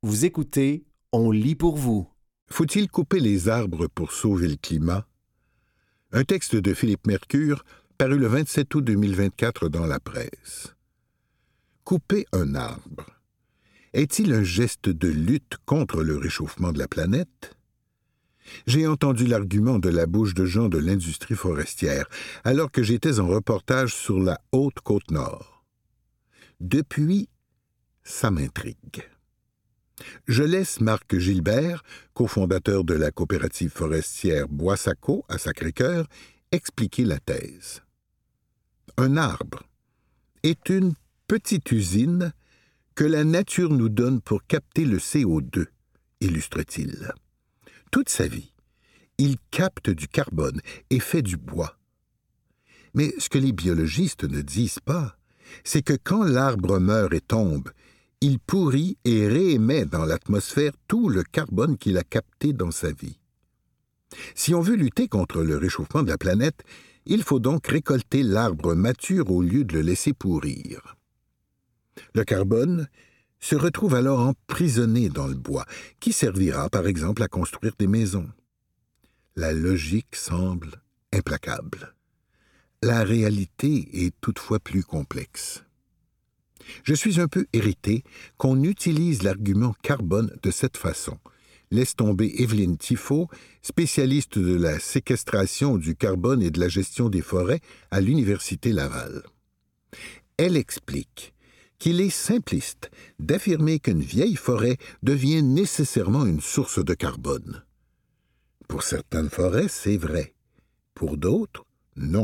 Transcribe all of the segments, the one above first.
Vous écoutez, on lit pour vous. Faut-il couper les arbres pour sauver le climat? Un texte de Philippe Mercure, paru le 27 août 2024 dans la presse. Couper un arbre. Est-il un geste de lutte contre le réchauffement de la planète? J'ai entendu l'argument de la bouche de gens de l'industrie forestière, alors que j'étais en reportage sur la Haute-Côte-Nord. Depuis, ça m'intrigue. Je laisse Marc Gilbert, cofondateur de la coopérative forestière Bois-Sacco à Sacré-Cœur, expliquer la thèse. Un arbre est une petite usine que la nature nous donne pour capter le CO2, illustre-t-il. Toute sa vie, il capte du carbone et fait du bois. Mais ce que les biologistes ne disent pas, c'est que quand l'arbre meurt et tombe, il pourrit et réémet dans l'atmosphère tout le carbone qu'il a capté dans sa vie. Si on veut lutter contre le réchauffement de la planète, il faut donc récolter l'arbre mature au lieu de le laisser pourrir. Le carbone se retrouve alors emprisonné dans le bois, qui servira par exemple à construire des maisons. La logique semble implacable. La réalité est toutefois plus complexe. Je suis un peu irrité qu'on utilise l'argument carbone de cette façon. Laisse tomber Evelyne Tifo, spécialiste de la séquestration du carbone et de la gestion des forêts à l'Université Laval. Elle explique qu'il est simpliste d'affirmer qu'une vieille forêt devient nécessairement une source de carbone. Pour certaines forêts, c'est vrai. Pour d'autres, non.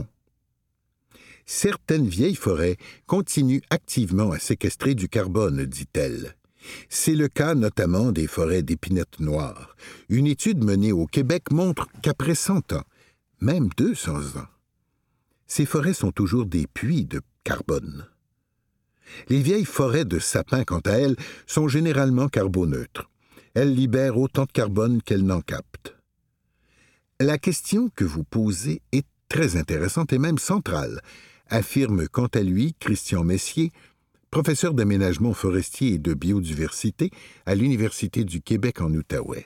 Certaines vieilles forêts continuent activement à séquestrer du carbone, dit-elle. C'est le cas notamment des forêts d'épinettes noires. Une étude menée au Québec montre qu'après 100 ans, même 200 ans, ces forêts sont toujours des puits de carbone. Les vieilles forêts de sapins, quant à elles, sont généralement carboneutres. Elles libèrent autant de carbone qu'elles n'en captent. La question que vous posez est très intéressante et même centrale, affirme quant à lui Christian Messier, professeur d'aménagement forestier et de biodiversité à l'Université du Québec en Outaouais.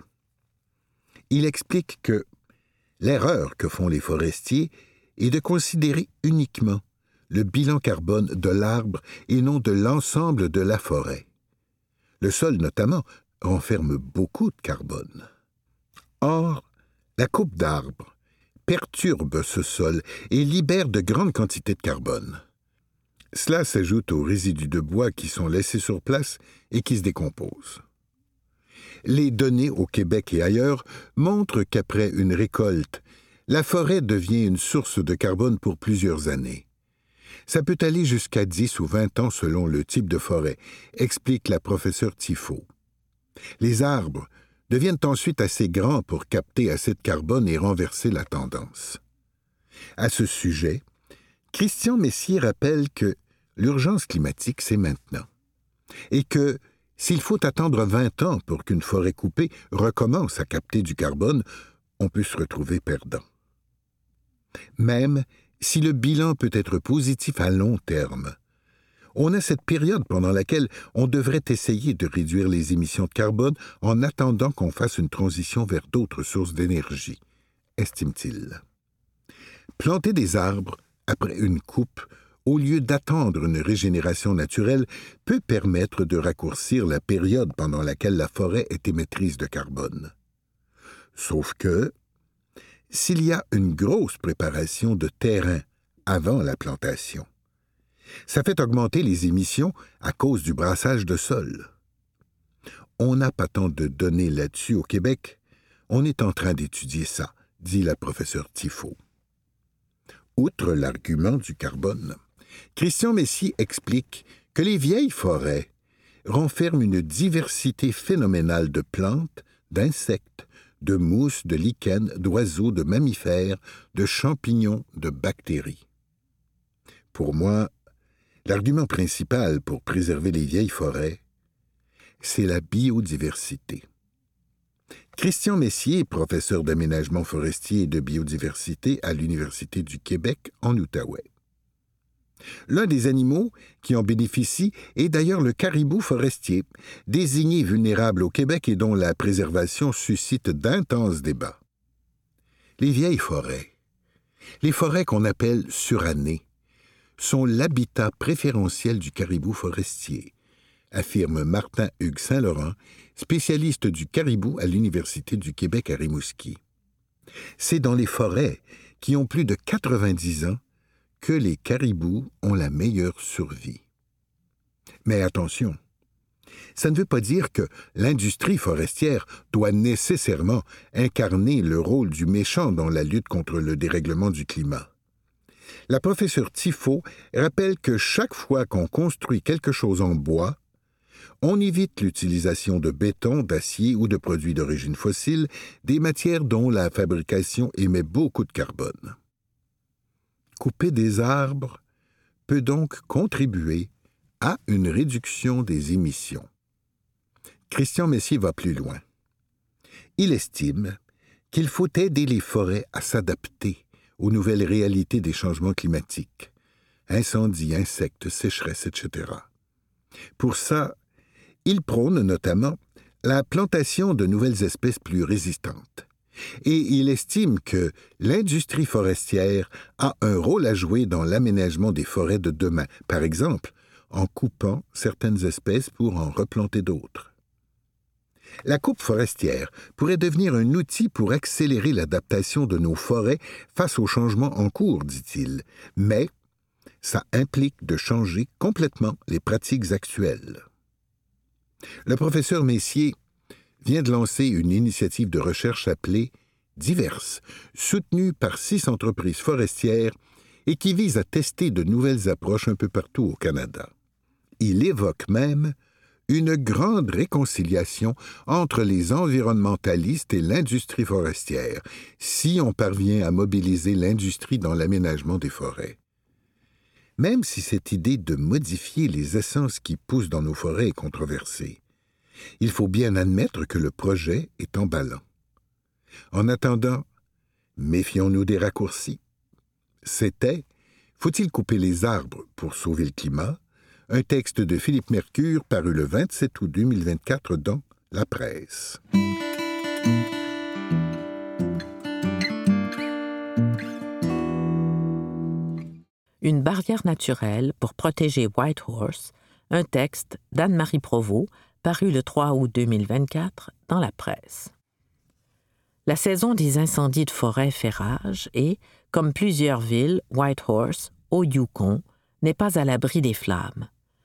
Il explique que l'erreur que font les forestiers est de considérer uniquement le bilan carbone de l'arbre et non de l'ensemble de la forêt. Le sol, notamment, renferme beaucoup de carbone. Or, la coupe d'arbres perturbe ce sol et libère de grandes quantités de carbone. Cela s'ajoute aux résidus de bois qui sont laissés sur place et qui se décomposent. Les données au Québec et ailleurs montrent qu'après une récolte, la forêt devient une source de carbone pour plusieurs années. Ça peut aller jusqu'à 10 ou 20 ans selon le type de forêt, explique la professeure Tifo. Les arbres deviennent ensuite assez grands pour capter assez de carbone et renverser la tendance. À ce sujet, Christian Messier rappelle que l'urgence climatique, c'est maintenant, et que s'il faut attendre 20 ans pour qu'une forêt coupée recommence à capter du carbone, on peut se retrouver perdant. Même si le bilan peut être positif à long terme, on a cette période pendant laquelle on devrait essayer de réduire les émissions de carbone en attendant qu'on fasse une transition vers d'autres sources d'énergie, estime-t-il. Planter des arbres après une coupe, au lieu d'attendre une régénération naturelle, peut permettre de raccourcir la période pendant laquelle la forêt est émettrice de carbone. Sauf que, s'il y a une grosse préparation de terrain avant la plantation, ça fait augmenter les émissions à cause du brassage de sol. On n'a pas tant de données là-dessus au Québec. On est en train d'étudier ça, dit la professeure Tifo. Outre l'argument du carbone, Christian Messier explique que les vieilles forêts renferment une diversité phénoménale de plantes, d'insectes, de mousses, de lichens, d'oiseaux, de mammifères, de champignons, de bactéries. Pour moi, l'argument principal pour préserver les vieilles forêts, c'est la biodiversité. Christian Messier, professeur d'aménagement forestier et de biodiversité à l'Université du Québec en Outaouais. L'un des animaux qui en bénéficie est d'ailleurs le caribou forestier, désigné vulnérable au Québec et dont la préservation suscite d'intenses débats. Les vieilles forêts, les forêts qu'on appelle surannées, sont l'habitat préférentiel du caribou forestier, affirme Martin-Hugues Saint-Laurent, spécialiste du caribou à l'Université du Québec à Rimouski. C'est dans les forêts qui ont plus de 90 ans que les caribous ont la meilleure survie. Mais attention, ça ne veut pas dire que l'industrie forestière doit nécessairement incarner le rôle du méchant dans la lutte contre le dérèglement du climat. La professeure Tifo rappelle que chaque fois qu'on construit quelque chose en bois, on évite l'utilisation de béton, d'acier ou de produits d'origine fossile, des matières dont la fabrication émet beaucoup de carbone. Couper des arbres peut donc contribuer à une réduction des émissions. Christian Messier va plus loin. Il estime qu'il faut aider les forêts à s'adapter aux nouvelles réalités des changements climatiques, incendies, insectes, sécheresses, etc. Pour ça, il prône notamment la plantation de nouvelles espèces plus résistantes. Et il estime que l'industrie forestière a un rôle à jouer dans l'aménagement des forêts de demain, par exemple en coupant certaines espèces pour en replanter d'autres. La coupe forestière pourrait devenir un outil pour accélérer l'adaptation de nos forêts face aux changements en cours, dit-il, mais ça implique de changer complètement les pratiques actuelles. Le professeur Messier vient de lancer une initiative de recherche appelée Diverses, soutenue par 6 entreprises forestières et qui vise à tester de nouvelles approches un peu partout au Canada. Il évoque même une grande réconciliation entre les environnementalistes et l'industrie forestière, si on parvient à mobiliser l'industrie dans l'aménagement des forêts. Même si cette idée de modifier les essences qui poussent dans nos forêts est controversée, il faut bien admettre que le projet est emballant. En attendant, méfions-nous des raccourcis. C'était « Faut-il couper les arbres pour sauver le climat ?» un texte de Philippe Mercure paru le 27 août 2024 dans La Presse. Une barrière naturelle pour protéger Whitehorse, un texte d'Anne-Marie Provost, paru le 3 août 2024 dans La Presse. La saison des incendies de forêt fait rage et, comme plusieurs villes, Whitehorse, au Yukon, n'est pas à l'abri des flammes.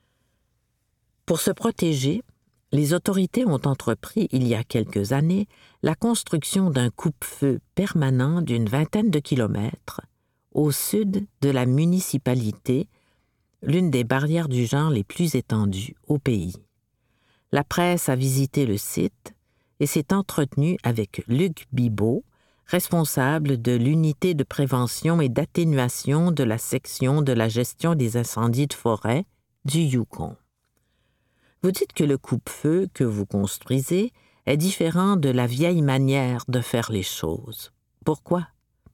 Pour se protéger, les autorités ont entrepris, il y a quelques années, la construction d'un coupe-feu permanent d'une 20aine de kilomètres au sud de la municipalité, l'une des barrières du genre les plus étendues au pays. La presse a visité le site et s'est entretenue avec Luc Bibeau, responsable de l'unité de prévention et d'atténuation de la section de la gestion des incendies de forêt du Yukon. Vous dites que le coupe-feu que vous construisez est différent de la vieille manière de faire les choses. Pourquoi?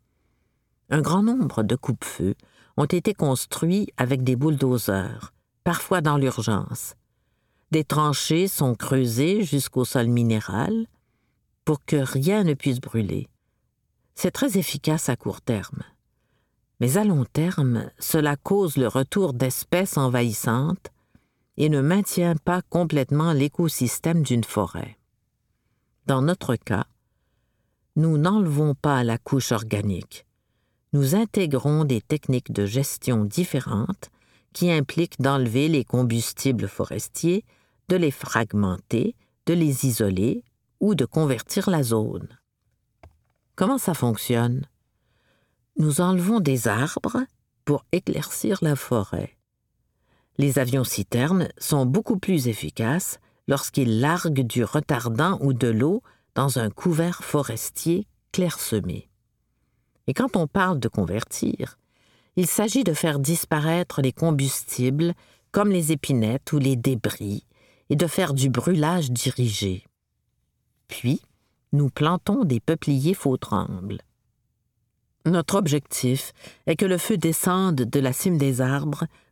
Un grand nombre de coupe-feux ont été construits avec des bulldozers, parfois dans l'urgence. Des tranchées sont creusées jusqu'au sol minéral pour que rien ne puisse brûler. C'est très efficace à court terme. Mais à long terme, cela cause le retour d'espèces envahissantes et ne maintient pas complètement l'écosystème d'une forêt. Dans notre cas, nous n'enlevons pas la couche organique. Nous intégrons des techniques de gestion différentes qui impliquent d'enlever les combustibles forestiers, de les fragmenter, de les isoler ou de convertir la zone. Comment ça fonctionne? Nous enlevons des arbres pour éclaircir la forêt. Les avions-citernes sont beaucoup plus efficaces lorsqu'ils larguent du retardant ou de l'eau dans un couvert forestier clairsemé. Et quand on parle de convertir, il s'agit de faire disparaître les combustibles comme les épinettes ou les débris et de faire du brûlage dirigé. Puis, nous plantons des peupliers faux-trembles. Notre objectif est que le feu descende de la cime des arbres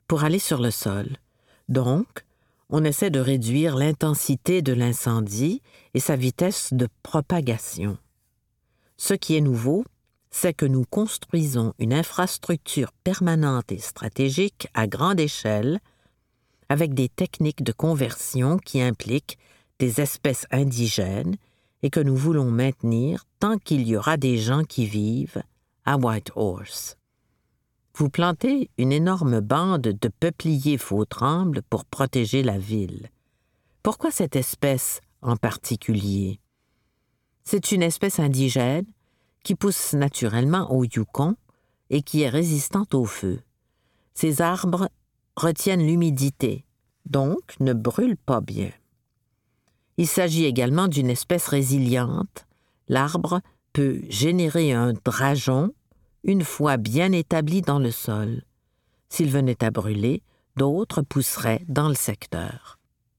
pour aller sur le sol. Donc, on essaie de réduire l'intensité de l'incendie et sa vitesse de propagation. Ce qui est nouveau, c'est que nous construisons une infrastructure permanente et stratégique à grande échelle avec des techniques de conversion qui impliquent des espèces indigènes et que nous voulons maintenir tant qu'il y aura des gens qui vivent à Whitehorse. Vous plantez une énorme bande de peupliers faux-trembles pour protéger la ville. Pourquoi cette espèce en particulier? C'est une espèce indigène qui pousse naturellement au Yukon et qui est résistante au feu. Ces arbres retiennent l'humidité, donc ne brûlent pas bien. Il s'agit également d'une espèce résiliente. L'arbre peut générer un drageon une fois bien établi dans le sol. S'il venait à brûler, d'autres pousseraient dans le secteur.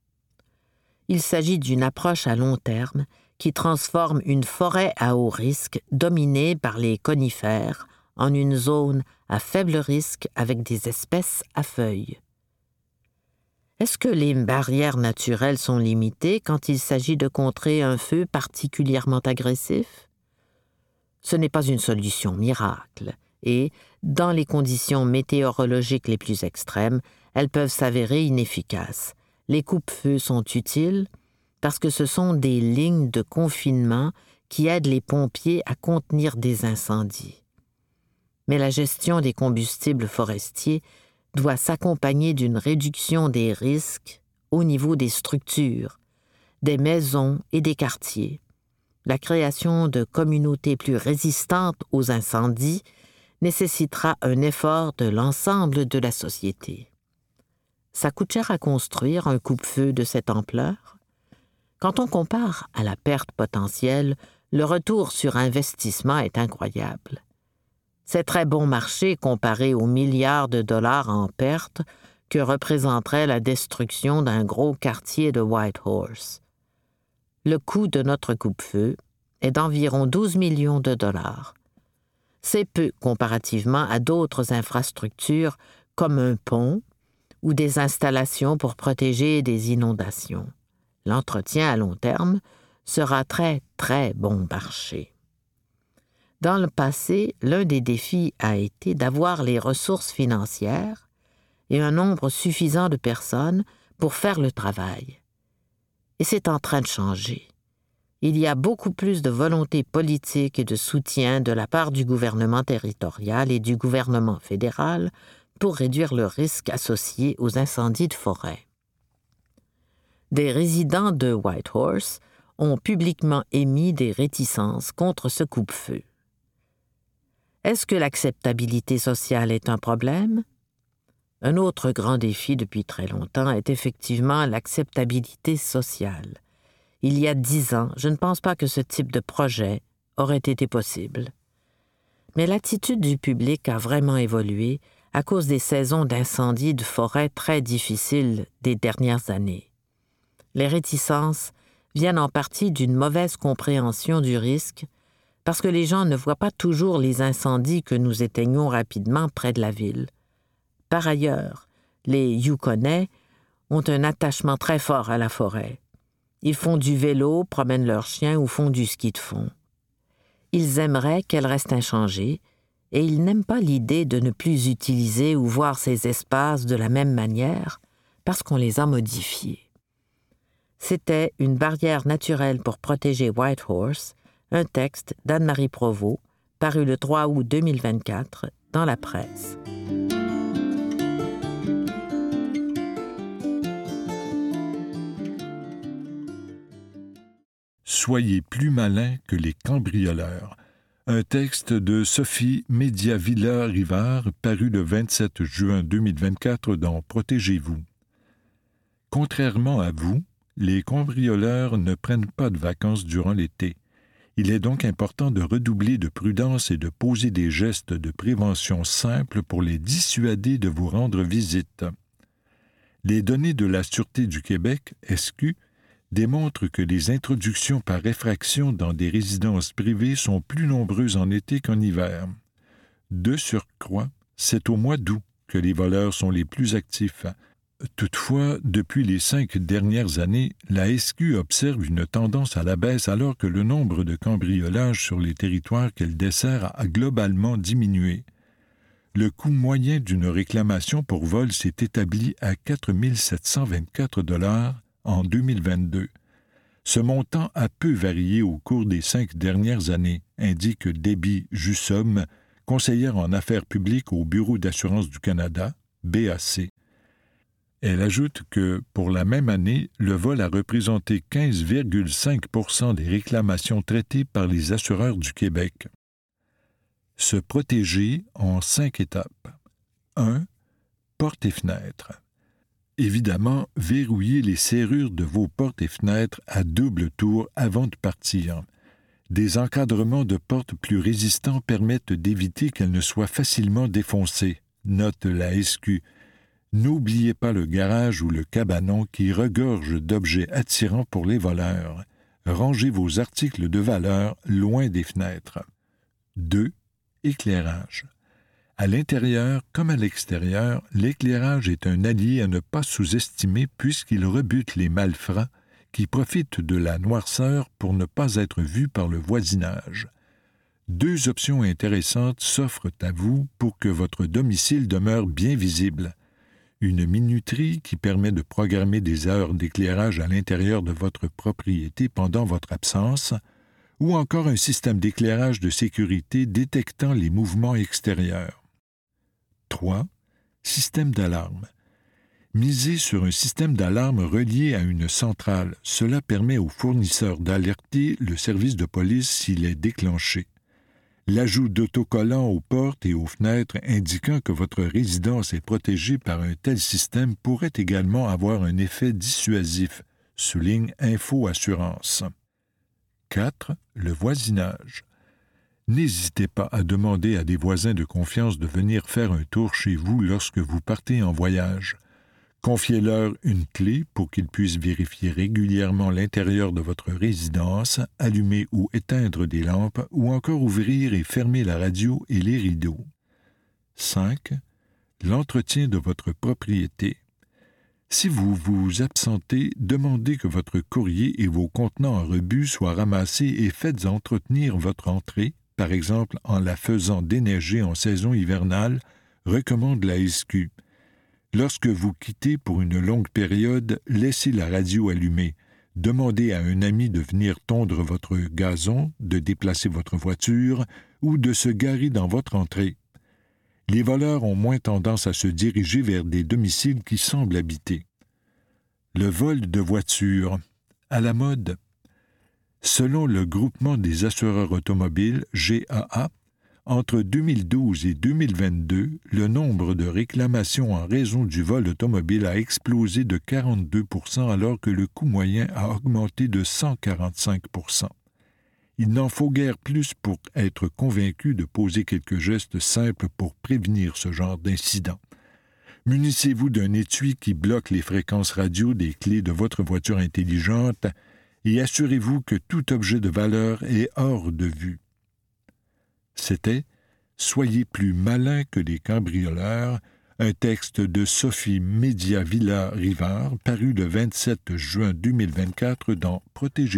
Il s'agit d'une approche à long terme qui transforme une forêt à haut risque dominée par les conifères en une zone à faible risque avec des espèces à feuilles. Est-ce que les barrières naturelles sont limitées quand il s'agit de contrer un feu particulièrement agressif? Ce n'est pas une solution miracle et, dans les conditions météorologiques les plus extrêmes, elles peuvent s'avérer inefficaces. Les coupe-feux sont utiles parce que ce sont des lignes de confinement qui aident les pompiers à contenir des incendies. Mais la gestion des combustibles forestiers doit s'accompagner d'une réduction des risques au niveau des structures, des maisons et des quartiers. La création de communautés plus résistantes aux incendies nécessitera un effort de l'ensemble de la société. Ça coûte cher à construire un coupe-feu de cette ampleur? Quand on compare à la perte potentielle, le retour sur investissement est incroyable. C'est très bon marché comparé aux milliards de dollars en perte que représenterait la destruction d'un gros quartier de Whitehorse. Le coût de notre coupe-feu est d'environ 12 millions de dollars. C'est peu comparativement à d'autres infrastructures comme un pont ou des installations pour protéger des inondations. L'entretien à long terme sera très, très bon marché. Dans le passé, l'un des défis a été d'avoir les ressources financières et un nombre suffisant de personnes pour faire le travail. Et c'est en train de changer. Il y a beaucoup plus de volonté politique et de soutien de la part du gouvernement territorial et du gouvernement fédéral pour réduire le risque associé aux incendies de forêt. Des résidents de Whitehorse ont publiquement émis des réticences contre ce coupe-feu. Est-ce que l'acceptabilité sociale est un problème? Un autre grand défi depuis très longtemps est effectivement l'acceptabilité sociale. Il y a 10 ans, je ne pense pas que ce type de projet aurait été possible. Mais l'attitude du public a vraiment évolué à cause des saisons d'incendies de forêt très difficiles des dernières années. Les réticences viennent en partie d'une mauvaise compréhension du risque parce que les gens ne voient pas toujours les incendies que nous éteignons rapidement près de la ville. Par ailleurs, les Yukonais ont un attachement très fort à la forêt. Ils font du vélo, promènent leurs chiens ou font du ski de fond. Ils aimeraient qu'elle reste inchangée et ils n'aiment pas l'idée de ne plus utiliser ou voir ces espaces de la même manière parce qu'on les a modifiés. C'était une barrière naturelle pour protéger Whitehorse, un texte d'Anne-Marie Provost, paru le 3 août 2024 dans la presse. Soyez plus malins que les cambrioleurs. Un texte de Sophie Mediavilla-Rivard, paru le 27 juin 2024 dans Protégez-vous. Contrairement à vous, les cambrioleurs ne prennent pas de vacances durant l'été. Il est donc important de redoubler de prudence et de poser des gestes de prévention simples pour les dissuader de vous rendre visite. Les données de la Sûreté du Québec, SQ, démontrent que les introductions par effraction dans des résidences privées sont plus nombreuses en été qu'en hiver. De surcroît, c'est au mois d'août que les voleurs sont les plus actifs. Toutefois, depuis les 5 dernières années, la SQ observe une tendance à la baisse alors que le nombre de cambriolages sur les territoires qu'elle dessert a globalement diminué. Le coût moyen d'une réclamation pour vol s'est établi à 4 724 $ en 2022. Ce montant a peu varié au cours des 5 dernières années, indique Debbie Jussomme, conseillère en affaires publiques au Bureau d'assurance du Canada, BAC. Elle ajoute que, pour la même année, le vol a représenté 15,5 % des réclamations traitées par les assureurs du Québec. Se protéger en 5 étapes. 1. Portes et fenêtres. Évidemment, verrouillez les serrures de vos portes et fenêtres à double tour avant de partir. Des encadrements de portes plus résistants permettent d'éviter qu'elles ne soient facilement défoncées, note la SQ. N'oubliez pas le garage ou le cabanon qui regorge d'objets attirants pour les voleurs. Rangez vos articles de valeur loin des fenêtres. 2. Éclairage. À l'intérieur comme à l'extérieur, l'éclairage est un allié à ne pas sous-estimer puisqu'il rebute les malfrats qui profitent de la noirceur pour ne pas être vus par le voisinage. 2 options intéressantes s'offrent à vous pour que votre domicile demeure bien visible. Une minuterie qui permet de programmer des heures d'éclairage à l'intérieur de votre propriété pendant votre absence, ou encore un système d'éclairage de sécurité détectant les mouvements extérieurs. 3. Système d'alarme. Misez sur un système d'alarme relié à une centrale. Cela permet au fournisseur d'alerter le service de police s'il est déclenché. L'ajout d'autocollants aux portes et aux fenêtres indiquant que votre résidence est protégée par un tel système pourrait également avoir un effet dissuasif, souligne Info Assurance. 4. Le voisinage. N'hésitez pas à demander à des voisins de confiance de venir faire un tour chez vous lorsque vous partez en voyage. Confiez-leur une clé pour qu'ils puissent vérifier régulièrement l'intérieur de votre résidence, allumer ou éteindre des lampes ou encore ouvrir et fermer la radio et les rideaux. 5. L'entretien de votre propriété. Si vous vous absentez, demandez que votre courrier et vos contenants en rebut soient ramassés et faites entretenir votre entrée, par exemple en la faisant déneiger en saison hivernale, recommande la SQ. Lorsque vous quittez pour une longue période, laissez la radio allumée. Demandez à un ami de venir tondre votre gazon, de déplacer votre voiture ou de se garer dans votre entrée. Les voleurs ont moins tendance à se diriger vers des domiciles qui semblent habités. Le vol de voitures, à la mode. Selon le groupement des assureurs automobiles, GAA, entre 2012 et 2022, le nombre de réclamations en raison du vol automobile a explosé de 42 % alors que le coût moyen a augmenté de 145 %. Il n'en faut guère plus pour être convaincu de poser quelques gestes simples pour prévenir ce genre d'incident. Munissez-vous d'un étui qui bloque les fréquences radio des clés de votre voiture intelligente et assurez-vous que tout objet de valeur est hors de vue. C'était « Soyez plus malins que les cambrioleurs », un texte de Sophie Mediavilla-Rivard paru le 27 juin 2024 dans « Protégez-vous ».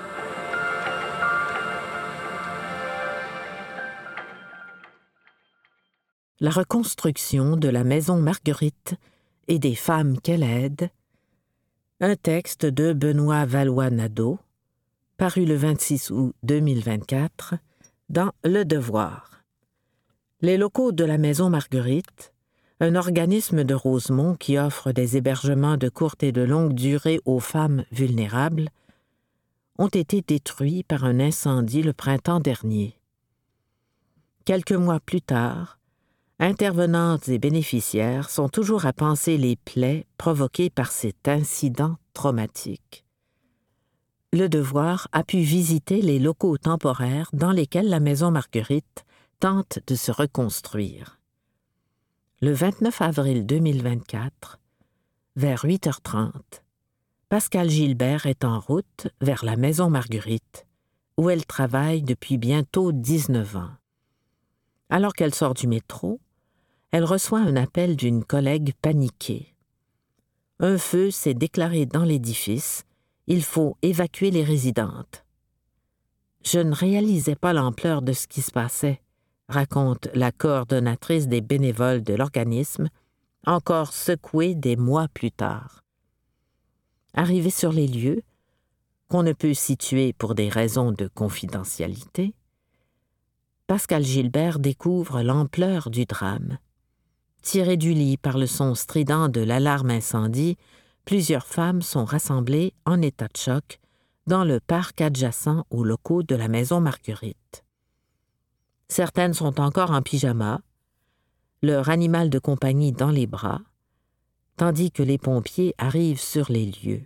La reconstruction de la maison Marguerite et des femmes qu'elle aide, un texte de Benoît Valois-Nadeau, paru le 26 août 2024 dans Le Devoir. Les locaux de la maison Marguerite, un organisme de Rosemont qui offre des hébergements de courte et de longue durée aux femmes vulnérables, ont été détruits par un incendie le printemps dernier. Quelques mois plus tard, intervenantes et bénéficiaires sont toujours à panser les plaies provoquées par cet incident traumatique. Le Devoir a pu visiter les locaux temporaires dans lesquels la maison Marguerite tente de se reconstruire. Le 29 avril 2024, vers 8h30, Pascale Gilbert est en route vers la maison Marguerite, où elle travaille depuis bientôt 19 ans. Alors qu'elle sort du métro, elle reçoit un appel d'une collègue paniquée. Un feu s'est déclaré dans l'édifice. Il faut évacuer les résidentes. Je ne réalisais pas l'ampleur de ce qui se passait, raconte la coordonnatrice des bénévoles de l'organisme, encore secouée des mois plus tard. Arrivée sur les lieux, qu'on ne peut situer pour des raisons de confidentialité, Pascal Gilbert découvre l'ampleur du drame. Tirées du lit par le son strident de l'alarme incendie, plusieurs femmes sont rassemblées en état de choc dans le parc adjacent aux locaux de la maison Marguerite. Certaines sont encore en pyjama, leur animal de compagnie dans les bras, tandis que les pompiers arrivent sur les lieux.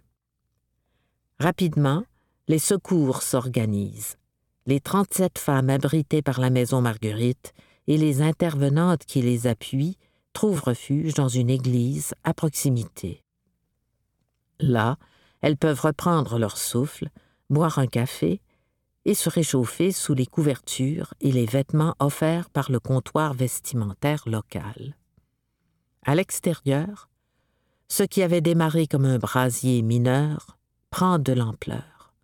Rapidement, les secours s'organisent. Les 37 femmes abritées par la maison Marguerite et les intervenantes qui les appuient trouvent refuge dans une église à proximité. Là, elles peuvent reprendre leur souffle, boire un café et se réchauffer sous les couvertures et les vêtements offerts par le comptoir vestimentaire local. À l'extérieur, ce qui avait démarré comme un brasier mineur prend de l'ampleur.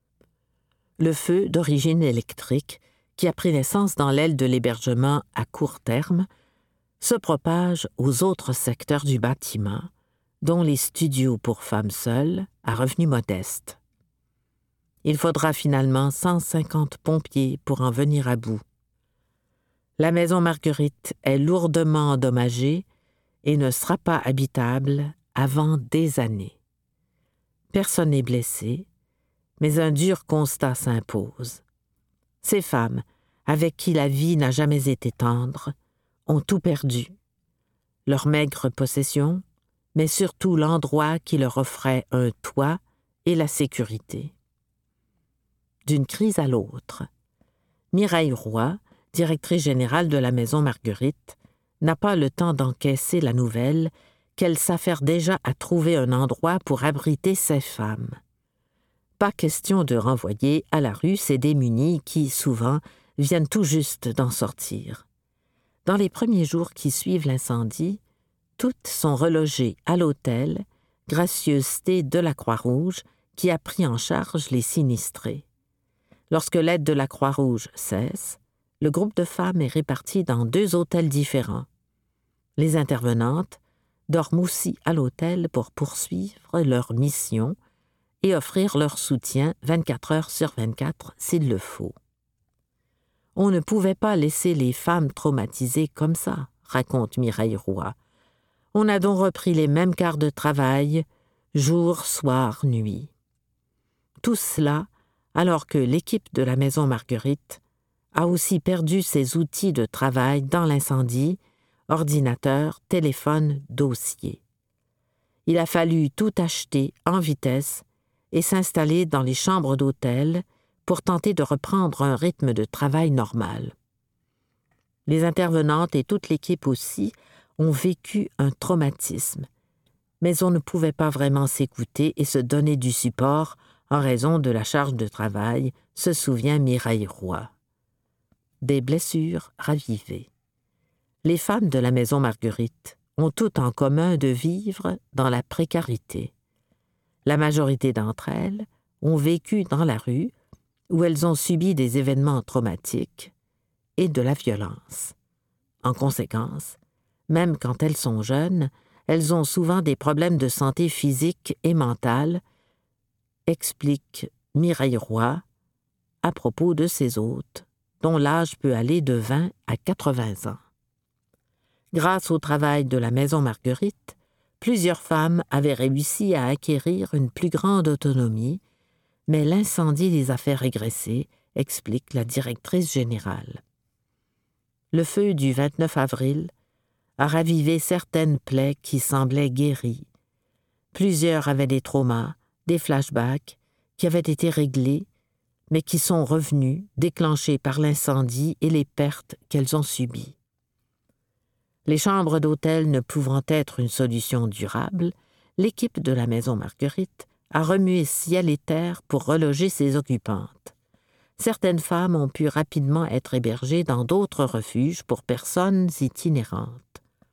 Le feu d'origine électrique, qui a pris naissance dans l'aile de l'hébergement à court terme, se propage aux autres secteurs du bâtiment, dont les studios pour femmes seules à revenus modestes. Il faudra finalement 150 pompiers pour en venir à bout. La maison Marguerite est lourdement endommagée et ne sera pas habitable avant des années. Personne n'est blessé, mais un dur constat s'impose. Ces femmes, avec qui la vie n'a jamais été tendre, ont tout perdu. Leur maigre possession, mais surtout l'endroit qui leur offrait un toit et la sécurité. D'une crise à l'autre, Mireille Roy, directrice générale de la maison Marguerite, n'a pas le temps d'encaisser la nouvelle qu'elle s'affaire déjà à trouver un endroit pour abriter ces femmes. Pas question de renvoyer à la rue ces démunis qui, souvent, viennent tout juste d'en sortir. Dans les premiers jours qui suivent l'incendie, toutes sont relogées à l'hôtel, gracieuseté de la Croix-Rouge, qui a pris en charge les sinistrés. Lorsque l'aide de la Croix-Rouge cesse, le groupe de femmes est réparti dans 2 hôtels différents. Les intervenantes dorment aussi à l'hôtel pour poursuivre leur mission et offrir leur soutien 24 heures sur 24 s'il le faut. On ne pouvait pas laisser les femmes traumatisées comme ça, raconte Mireille Roy. On a donc repris les mêmes quarts de travail, jour, soir, nuit. Tout cela alors que l'équipe de la maison Marguerite a aussi perdu ses outils de travail dans l'incendie, ordinateur, téléphone, dossier. Il a fallu tout acheter en vitesse et s'installer dans les chambres d'hôtel pour tenter de reprendre un rythme de travail normal. Les intervenantes et toute l'équipe aussi ont vécu un traumatisme, mais on ne pouvait pas vraiment s'écouter et se donner du support en raison de la charge de travail, se souvient Mireille Roy. Des blessures ravivées. Les femmes de la maison Marguerite ont tout en commun de vivre dans la précarité. La majorité d'entre elles ont vécu dans la rue, où elles ont subi des événements traumatiques et de la violence. En conséquence, même quand elles sont jeunes, elles ont souvent des problèmes de santé physique et mentale, explique Mireille Roy à propos de ses hôtes, dont l'âge peut aller de 20 à 80 ans. Grâce au travail de la maison Marguerite, plusieurs femmes avaient réussi à acquérir une plus grande autonomie, mais l'incendie les a fait régresser, explique la directrice générale. Le feu du 29 avril a ravivé certaines plaies qui semblaient guéries. Plusieurs avaient des traumas, des flashbacks qui avaient été réglés, mais qui sont revenus, déclenchés par l'incendie et les pertes qu'elles ont subies. Les chambres d'hôtel ne pouvant être une solution durable, l'équipe de la maison Marguerite a remué ciel et terre pour reloger ses occupantes. Certaines femmes ont pu rapidement être hébergées dans d'autres refuges pour personnes itinérantes.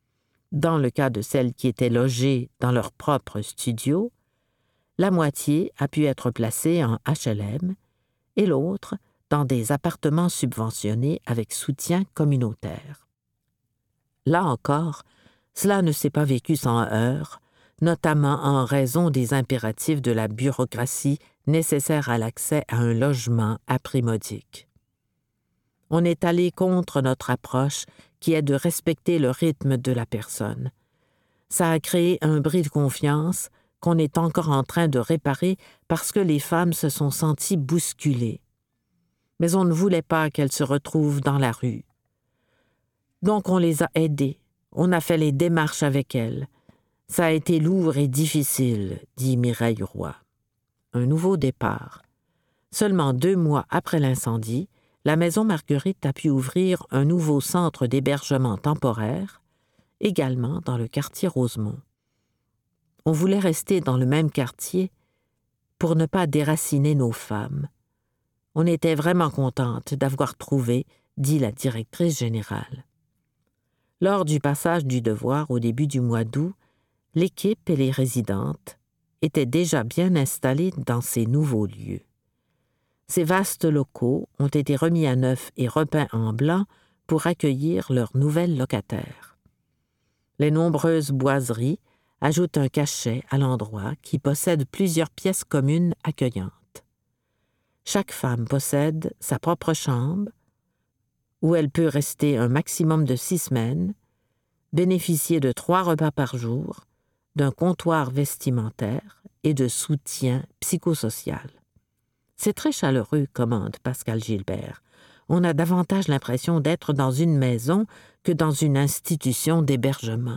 Dans le cas de celles qui étaient logées dans leur propre studio, la moitié a pu être placée en HLM et l'autre dans des appartements subventionnés avec soutien communautaire. Là encore, cela ne s'est pas vécu sans heurts, notamment en raison des impératifs de la bureaucratie nécessaires à l'accès à un logement à prix modique. On est allé contre notre approche qui est de respecter le rythme de la personne. Ça a créé un bris de confiance qu'on est encore en train de réparer parce que les femmes se sont senties bousculées. Mais on ne voulait pas qu'elles se retrouvent dans la rue. Donc on les a aidées, on a fait les démarches avec elles. Ça a été lourd et difficile, dit Mireille Roy. Un nouveau départ. Seulement 2 mois après l'incendie, la Maison Marguerite a pu ouvrir un nouveau centre d'hébergement temporaire, également dans le quartier Rosemont. On voulait rester dans le même quartier pour ne pas déraciner nos femmes. On était vraiment contente d'avoir trouvé, dit la directrice générale. Lors du passage du devoir au début du mois d'août, l'équipe et les résidentes étaient déjà bien installées dans ces nouveaux lieux. Ces vastes locaux ont été remis à neuf et repeints en blanc pour accueillir leurs nouvelles locataires. Les nombreuses boiseries ajoutent un cachet à l'endroit qui possède plusieurs pièces communes accueillantes. Chaque femme possède sa propre chambre où elle peut rester un maximum de 6 semaines, bénéficier de 3 repas par jour, d'un comptoir vestimentaire et de soutien psychosocial. C'est très chaleureux, commande Pascal Gilbert. On a davantage l'impression d'être dans une maison que dans une institution d'hébergement.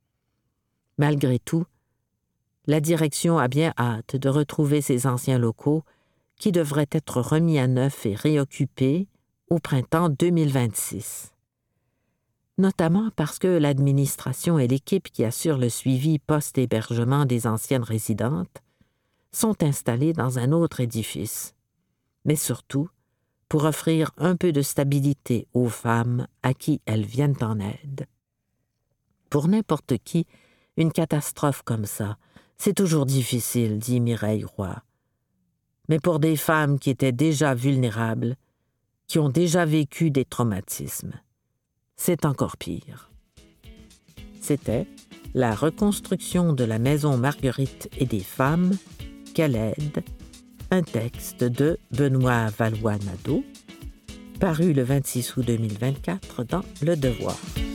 Malgré tout, la direction a bien hâte de retrouver ces anciens locaux qui devraient être remis à neuf et réoccupés au printemps 2026. Notamment parce que l'administration et l'équipe qui assure le suivi post-hébergement des anciennes résidentes sont installés dans un autre édifice, mais surtout pour offrir un peu de stabilité aux femmes à qui elles viennent en aide. Pour n'importe qui, une catastrophe comme ça, c'est toujours difficile, dit Mireille Roy. Mais pour des femmes qui étaient déjà vulnérables, qui ont déjà vécu des traumatismes, c'est encore pire. C'était La reconstruction de la Maison Marguerite et des femmes, qu'elle aide, un texte de Benoît Valois-Nadeau, paru le 26 août 2024 dans Le Devoir.